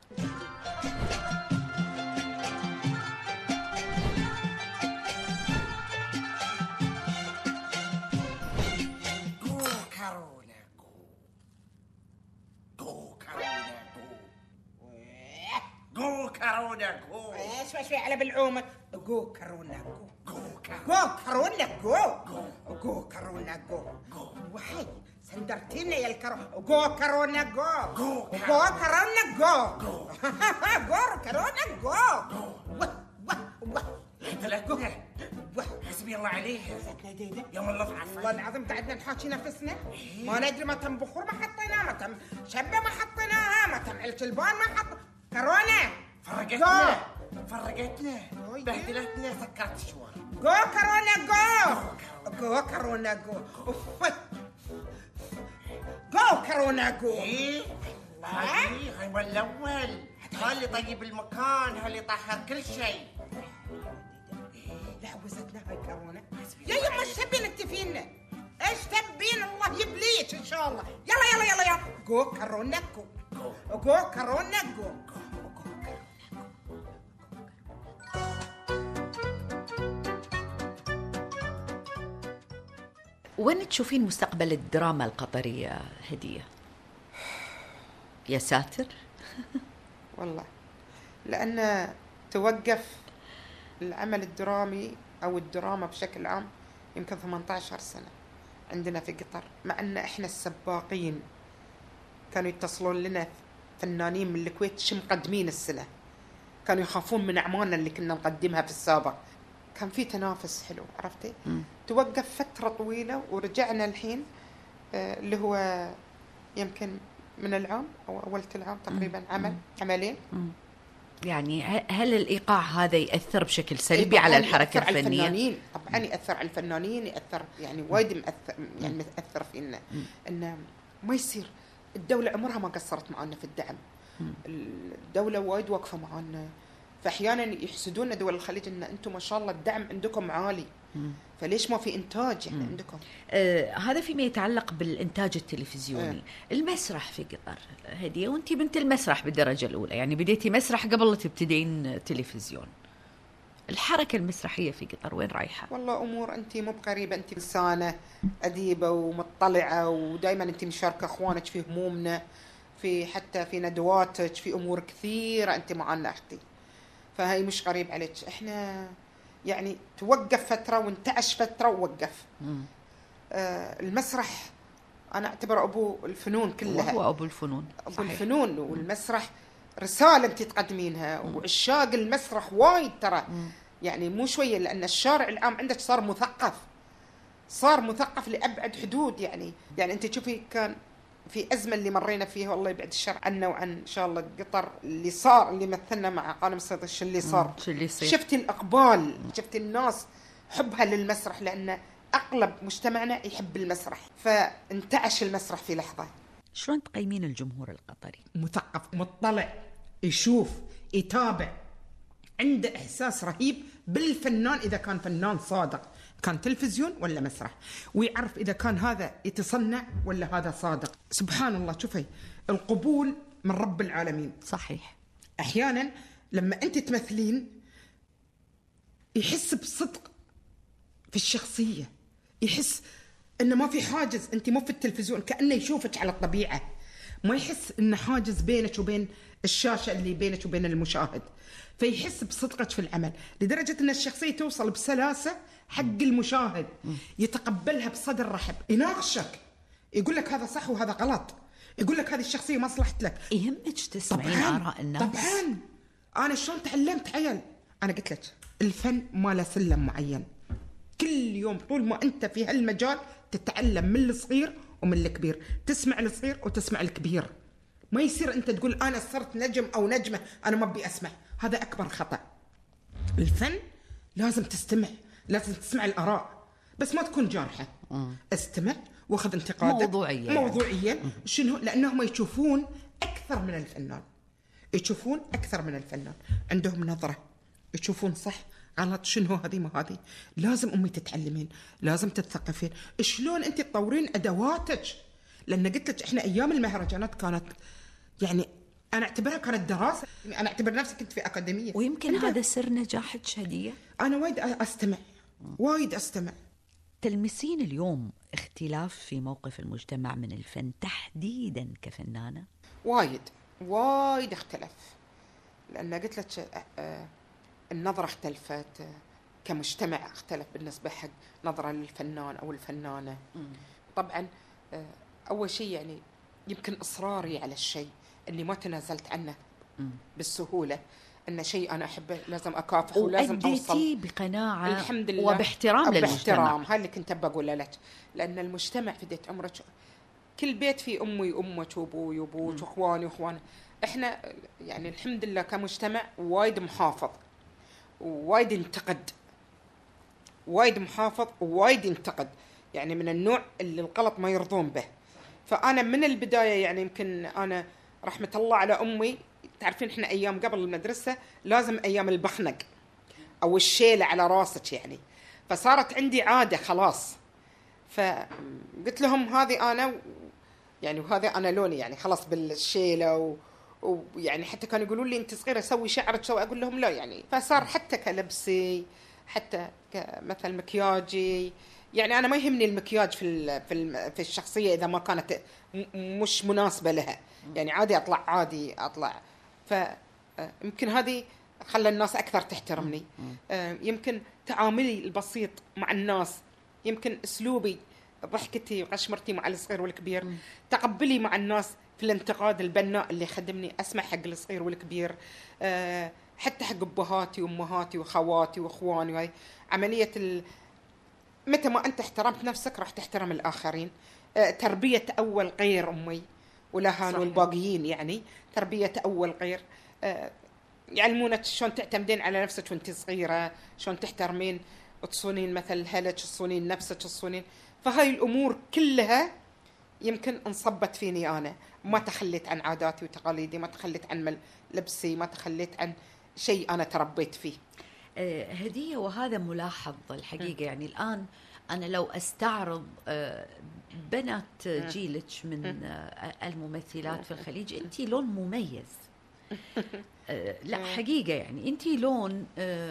جو كورونا جو. ايش شوي على بالعومه. جو كورونا جو جو كورونا جو جو كورونا جو وحي سندرتينا يا الكرو. جو كورونا جو جو كورونا جو جو كورونا جو. ثلاثة حسبي الله عليه. يوم الله تعرف والله العظيم قعدنا نحاكي نفسنا ما ندري ما تم بخور ما حطيناه، ما تم شبه ما حطيناها، ما تم الكلبان ما حط كورونا. فرقتنا فرقتنا بهدلتنا سكرت شوار. جو كورونا جو جو كورونا جو جو كورونا جو. ايه هاي هاي الاول هاللي طيب المكان هاللي طهر كل شيء. لا وزتنا هاي كورونا. يا يما ايش تبين انت فينا؟ ايش تبين؟ الله يبليك ان شاء الله. يلا يلا يلا يلا جو كورونا جو جو كورونا جو وين تشوفين مستقبل الدراما القطرية هدية؟ يا ساتر. والله لأن توقف العمل الدرامي أو الدراما بشكل عام يمكن ثمانية عشر سنة عندنا في قطر، مع أن إحنا السباقين. كانوا يتصلون لنا فنانين من الكويت شو مقدمين السنة، كانوا يخافون من أعمالنا اللي كنا نقدمها في السابق. كان في تنافس حلو، عرفتي؟ م. توقف فترة طويلة ورجعنا الحين آه اللي هو يمكن من العام أو أولة العام تقريبا م. عمل م. عملين. م. يعني هل الإيقاع هذا يأثر بشكل سلبي على الحركة الفنية؟ الفنية؟ على الفنانين طبعا يأثر على الفنانين، يأثر يعني وايد مأثر، يعني متأثر فينا. إنه ما يصير. الدولة عمرها ما قصرت معنا في الدعم. الدولة وايد واقفة معنا، فأحيانا يحسدون دول الخليج إن أنتم ما شاء الله الدعم عندكم عالي، فليش ما في إنتاج يعني عندكم؟ آه هذا فيما يتعلق بالإنتاج التلفزيوني. آه. المسرح في قطر هدية، وأنتي بنت المسرح بالدرجة الأولى، يعني بديتي مسرح قبل لا تبتدين تلفزيون. الحركة المسرحية في قطر وين رايحة؟ والله أمور أنت مو بقريبة، أنت إنسانة أديبة ومطلعة، ودائما أنت مشاركة أخوانك في همومنا، في حتى في ندواتك، في أمور كثيرة أنت معنا أختي، فهي مش قريب عليك. إحنا يعني توقف فترة وانتعش فترة ووقف. آه المسرح أنا أعتبر أبو الفنون كلها، هو أبو الفنون. أبو صحيح. الفنون. والمسرح رسالة أنت تقدمينها، وعشاق المسرح وايد ترى. مم. يعني مو شوية، لأن الشارع العام عندك صار مثقف، صار مثقف لأبعد حدود. يعني يعني أنت تشوفي كان في أزمة اللي مرينا فيها، والله يبعد الشر عنا وعن إن شاء الله قطر، اللي صار اللي مثلنا مع قانون الصيد، شو اللي صار، شو اللي صير. شفت الإقبال، شفت الناس حبها للمسرح، لأن أغلب مجتمعنا يحب المسرح، فانتعش المسرح في لحظة. شلون تقيمين الجمهور القطري؟ مثقف، مطلع، يشوف، يتابع، عنده إحساس رهيب بالفنان. إذا كان فنان صادق، كان تلفزيون ولا مسرح، ويعرف إذا كان هذا يتصنع ولا هذا صادق. سبحان الله، شوفي القبول من رب العالمين. صحيح. أحيانا لما أنت تمثلين يحس بصدق في الشخصية، يحس إنه ما في حاجز، أنت مو في التلفزيون، كأنه يشوفك على الطبيعة، ما يحس إنه حاجز بينك وبين الشاشة اللي بينك وبين المشاهد، فيحس بصدقك في العمل، لدرجة أن الشخصية توصل بسلاسة حق المشاهد، يتقبلها بصدر رحب، يناقشك، يقول لك هذا صح وهذا غلط، يقول لك هذه الشخصية مصلحت لك. يهمك تسمعين آراء الناس. طبعا. أنا شلون تعلمت عيل، أنا قلت لك الفن ما له سلم معين، كل يوم طول ما أنت في هالمجال تتعلم من الصغير ومن الكبير، تسمع الصغير وتسمع الكبير. ما يصير أنت تقول أنا صرت نجم أو نجمة أنا ما أبي أسمع، هذا أكبر خطأ. الفن لازم تستمع، لازم تسمع الآراء، بس ما تكون جارحة. استمع واخذ انتقادك موضوعيا موضوعيا. شنو؟ لأنهم يشوفون أكثر من الفنان، يشوفون أكثر من الفنان، عندهم نظرة، يشوفون صح غلط، شنو هذه ما هذه. لازم أمي تتعلمين، لازم تتثقفين، شلون أنت تطورين أدواتك، لأن قلت لك إحنا أيام المهرجانات كانت يعني أنا أعتبرها كانت دراسة، أنا أعتبر نفسي كنت في أكاديمية، ويمكن هذا سر نجاحك هدية. أنا وايد أستمع، وايد أستمع. تلمسين اليوم اختلاف في موقف المجتمع من الفن تحديدا كفنانة؟ وايد وايد اختلف، لأن قلت لك النظرة اختلفت، كمجتمع اختلف بالنسبة حق نظرة للفنان أو الفنانة. طبعا أول شيء يعني يمكن إصراري على الشيء اللي ما تنازلت عنه بالسهولة، أن شيء أنا أحبه لازم أكافحه ولازم أوصل بقناعة الحمد لله وباحترام للمجتمع. باحترام، هاي اللي كنت بقول لك، لأن المجتمع في ديت عمرك كل بيت فيه أمي وأمك وأبوي وأبوك وأخواني وأخواني. إحنا يعني الحمد لله كمجتمع وايد محافظ، وايد ينتقد، وايد محافظ ووايد ينتقد، يعني من النوع اللي الغلط ما يرضون به. فأنا من البداية يعني يمكن أنا رحمة الله على أمي، تعرفين إحنا أيام قبل المدرسة لازم أيام البخنق أو الشيلة على راسك يعني، فصارت عندي عادة خلاص. فقلت لهم هذه أنا يعني، وهذا أنا لوني يعني خلاص بالشيلة، ويعني حتى كانوا يقولون لي أنت صغيرة سوي شعرك سوي، أقول لهم لا يعني. فصار حتى كلبسي، حتى كمثل مكياجي، يعني انا ما يهمني المكياج في ال في ال في الشخصيه اذا ما كانت مش مناسبه لها، يعني عادي اطلع عادي اطلع. فيمكن هذه خلى الناس اكثر تحترمني. يمكن تعاملي البسيط مع الناس، يمكن اسلوبي، ضحكتي وقشمرتي مع الصغير والكبير، تقبلي مع الناس في الانتقاد البناء اللي خدمني، اسمع حق الصغير والكبير، حتى حق ابهاتي وامهاتي واخواتي واخواني. وهي عمليه ال... متى ما انت احترمت نفسك راح تحترم الاخرين. تربيه اول غير امي ولهان والباقيين، يعني تربيه اول غير. يعلمونك شلون تعتمدين على نفسك وانت صغيره، شلون تحترمين وتصونين مثل هلك، تصونين نفسك، تصونين. فهاي الامور كلها يمكن انصبت فيني انا، ما تخليت عن عاداتي وتقاليدي، ما تخليت عن لبسي، ما تخليت عن شيء انا تربيت فيه. هدية، وهذا ملاحظ الحقيقة. يعني الآن أنا لو أستعرض بنات جيلك من الممثلات في الخليج، أنتي لون مميز. لا حقيقة يعني أنتي لون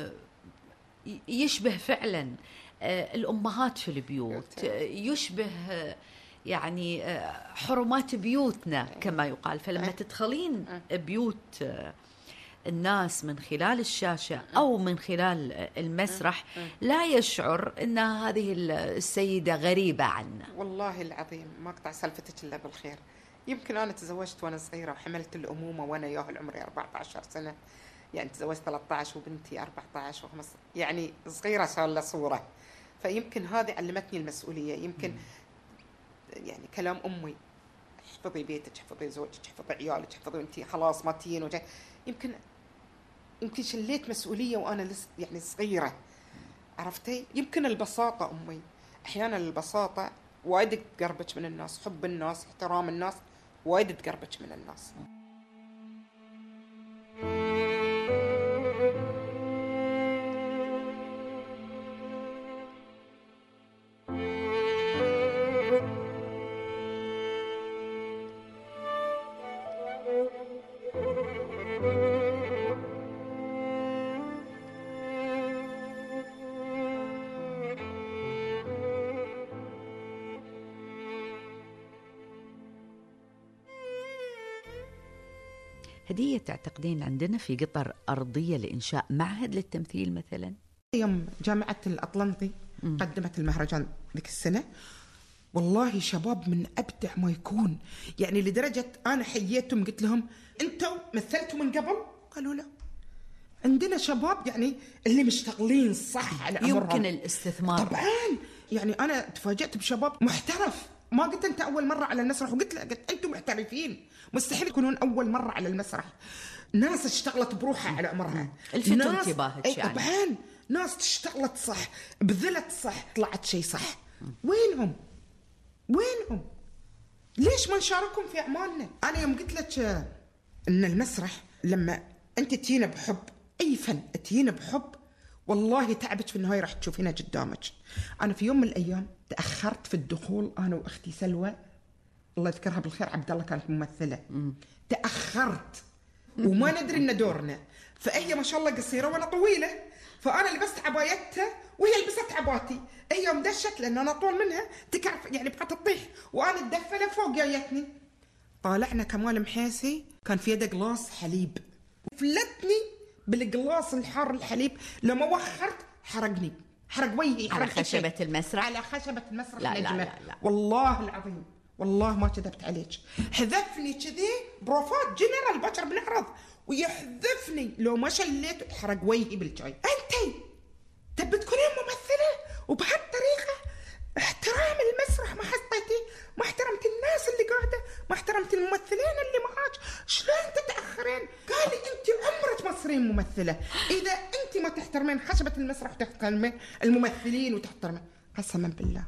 يشبه فعلا الأمهات في البيوت، يشبه يعني حرمات بيوتنا كما يقال. فلما تدخلين بيوت الناس من خلال الشاشة أو من خلال المسرح لا يشعر أن هذه السيدة غريبة عنا. والله العظيم ما أقطع سالفتك إلا بالخير. يمكن أنا تزوجت وأنا صغيرة وحملت الأمومة وأنا ياهل عمري أربعة عشر سنة، يعني تزوجت ثلاثة عشر وبنتي أربعة عشر وخمسة، يعني صغيرة صار لها صورة. فيمكن هذه علمتني المسؤولية. يمكن يعني كلام أمي، احفظي بيتك، احفظي زوجك، احفظي عيالك، احفظي أنتي خلاص ما تين وجاي. يمكن يمكن شليت مسؤولية وأنا لسه يعني صغيرة، عرفتي؟ يمكن البساطة أمي، أحيانا البساطة وايد تقربك من الناس، حب الناس، احترام الناس وايد تقربك من الناس. هدية، تعتقدين عندنا في قطر أرضية لإنشاء معهد للتمثيل مثلا؟ يوم جامعة الأطلنطي م. قدمت المهرجان ذيك السنة، والله شباب من أبدع ما يكون، يعني لدرجة أنا حييتهم قلت لهم أنتوا مثلتوا من قبل؟ قالوا لا، عندنا شباب يعني اللي مشتغلين صح على أمرهم. يمكن الاستثمار طبعا. يعني أنا تفاجأت بشباب محترف، ما قلت أنت أول مرة على المسرح، وقلت لا، قلت أنتم محترفين، مستحيل يكونون أول مرة على المسرح. ناس اشتغلت بروحها على عمرها، الفتوا انتباهك يعني. طبعا ناس اشتغلت صح، بذلت صح، طلعت شيء صح. وينهم؟ وينهم؟ ليش ما نشاركهم في أعمالنا؟ أنا يوم قلت لك إن المسرح لما أنت تينا بحب، أي فن تينا بحب، والله تعبت في النهاية راح تشوفينها قدامك. أنا في يوم من الأيام تأخرت في الدخول أنا وأختي سلوى، الله يذكرها بالخير، عبد الله كانت ممثلة. م. تأخرت وما ندري إن دورنا، فهي ما شاء الله قصيرة وأنا طويلة، فأنا لبست عبايتها وهي لبست عباتي. هي يوم دشت لأن أنا طول منها تكعرف يعني بقت تطيح، وأنا الدفلة فوق جايتني. طالعنا كمال محيسي كان في يده قلاص حليب، فلتني بالقلاص الحار الحليب، لما وخرت حرقني، حرق وجهي، على خشبة المسرح، على خشبة المسرح. لا, لا لا لا والله العظيم، والله ما كذبت عليك، حذفني كذي بروفات جنرال بشر بنعرض، ويحذفني لو ما شليت حرق وجهي بالجاي. انتي تبي تكونين ممثلة وبهالطريقة؟ احترام المسرح ما حطيتي، ما احترمت الناس اللي قاعدة، ما احترمت الممثلين اللي معاك، شلون تتأخرين؟ قالي انت عمرك ما تصيرين ممثلة اذا انت ما تحترمين خشبة المسرح وتحترمين الممثلين وتحترمين. قسما بالله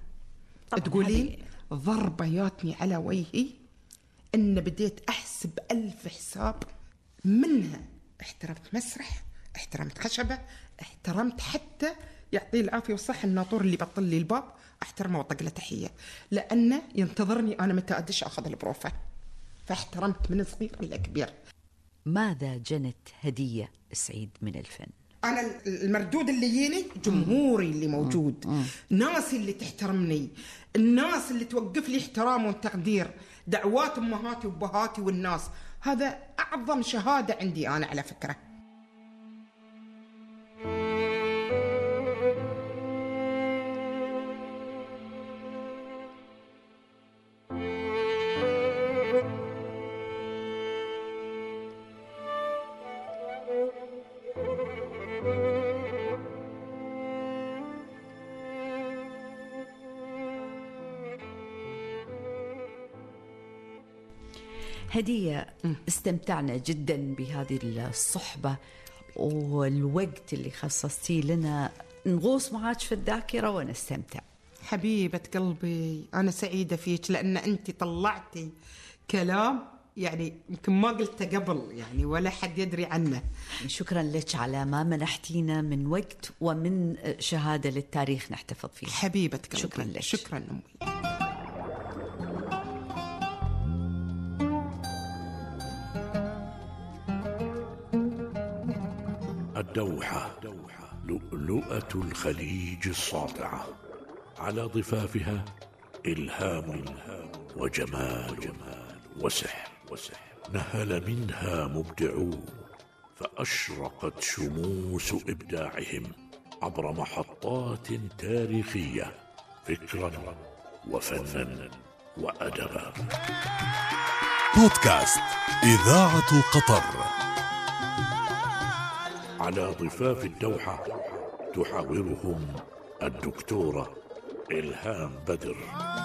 تقولين ضربياتني على وجهي ان بديت احسب الف حساب، منها احترمت مسرح، احترمت خشبة، احترمت حتى يعطيه العافية والصحة الناطور اللي بطل لي الباب، احترمه وطق له تحية، لأنه ينتظرني أنا متى أدش أخذ البروفة، فاحترمت من صغير إلى كبير. ماذا جنت هدية سعيد من الفن؟ أنا المردود اللي يجيني جمهوري اللي موجود، ناسي اللي تحترمني، الناس اللي توقف لي احترام وتقدير، دعوات أمهاتي وأبهاتي والناس. هذا أعظم شهادة عندي أنا على فكرة. هدية، استمتعنا جدا بهذه الصحبة والوقت اللي خصصتيه لنا، نغوص معاك في الذاكرة ونستمتع. حبيبة قلبي، أنا سعيدة فيك لأن أنت طلعتي كلام يعني يمكن ما قلته قبل يعني ولا حد يدري عنه. شكرا لك على ما منحتينا من وقت ومن شهادة للتاريخ نحتفظ فيه. حبيبة قلبي، شكرا لك. شكرا أمي. الدوحة لؤلؤة الخليج الساطعة، على ضفافها إلهام وجمال وسحر، نهل منها مبدعون فأشرقت شموس إبداعهم عبر محطات تاريخية، فكرا وفنا وأدبا. بودكاست إذاعة قطر. على ضفاف الدوحة تحاورهم الدكتورة إلهام بدر.